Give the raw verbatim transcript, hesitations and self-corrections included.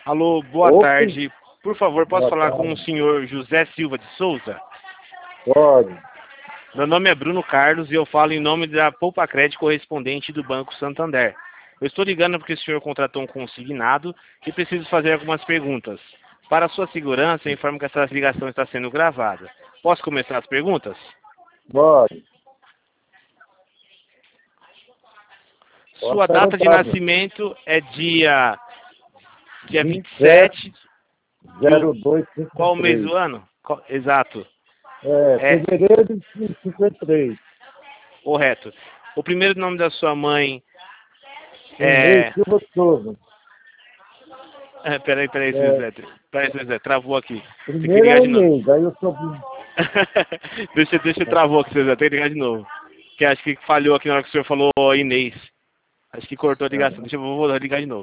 Alô, boa Opa, tarde. Por favor, posso boa falar com o tarde. senhor José Silva de Souza? Pode. Meu nome é Bruno Carlos e eu falo em nome da Poupa Crédito correspondente do Banco Santander. Eu estou ligando porque o senhor contratou um consignado e preciso fazer algumas perguntas. Para sua segurança, eu informo que essa ligação está sendo gravada. Posso começar as perguntas? Pode. Pode Sua data de perguntar, Bruno. nascimento é dia, dia vinte vinte e e sete, sete e o, zero dois, qual o mês cinquenta e três. do ano? Qual- exato. É, É, fevereiro de cinquenta e três. correto. O primeiro nome da sua mãe Inês é... Silva Souza. é peraí, peraí, seu É, José. Peraí, seu José, travou aqui. Tem que primeiro ligar é de novo. Inês, aí eu sou... deixa, deixa, travou aqui, seu José. Tem que ligar de novo. Que acho que falhou aqui na hora que o senhor falou Inês. Acho que cortou a ligação. Aham. Deixa eu vou ligar de novo.